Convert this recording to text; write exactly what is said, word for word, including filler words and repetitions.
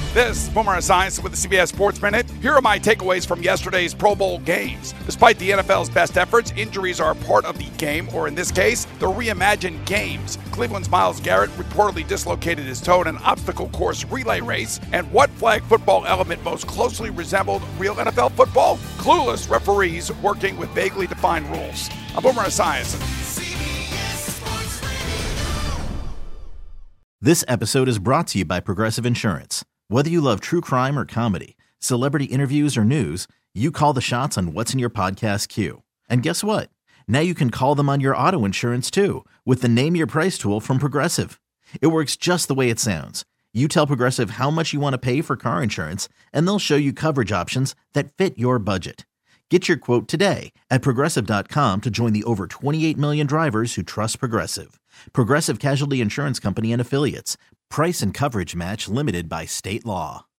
This is Boomer Esiason with the C B S Sports Minute. Here are my takeaways from yesterday's Pro Bowl games. Despite the N F L's best efforts, injuries are a part of the game, or in this case, the reimagined games. Cleveland's Myles Garrett reportedly dislocated his toe in an obstacle course relay race. And what flag football element most closely resembled real N F L football? Clueless referees working with vaguely defined rules. I'm Boomer Esiason. This episode is brought to you by Progressive Insurance. Whether you love true crime or comedy, celebrity interviews or news, you call the shots on what's in your podcast queue. And guess what? Now you can call them on your auto insurance too with the Name Your Price tool from Progressive. It works just the way it sounds. You tell Progressive how much you want to pay for car insurance, and they'll show you coverage options that fit your budget. Get your quote today at Progressive dot com to join the over twenty-eight million drivers who trust Progressive. Progressive Casualty Insurance Company and Affiliates. Price and coverage match limited by state law.